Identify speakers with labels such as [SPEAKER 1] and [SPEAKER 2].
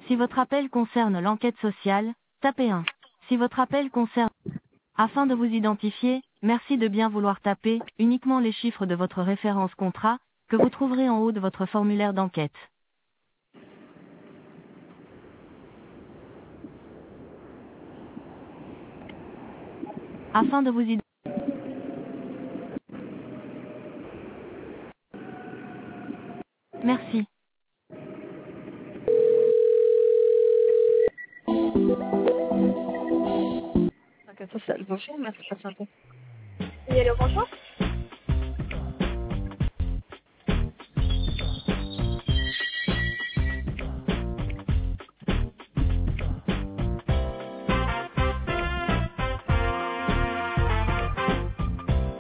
[SPEAKER 1] Si votre appel concerne l'enquête sociale, tapez 1. Si votre appel concerne... Afin de vous identifier, merci de bien vouloir taper uniquement les chiffres de votre référence contrat, que vous trouverez en haut de votre formulaire d'enquête. Afin de vous identifier... Merci.
[SPEAKER 2] Enquête sociale, bonjour, merci de patienter.
[SPEAKER 3] Oui, allô, bonjour.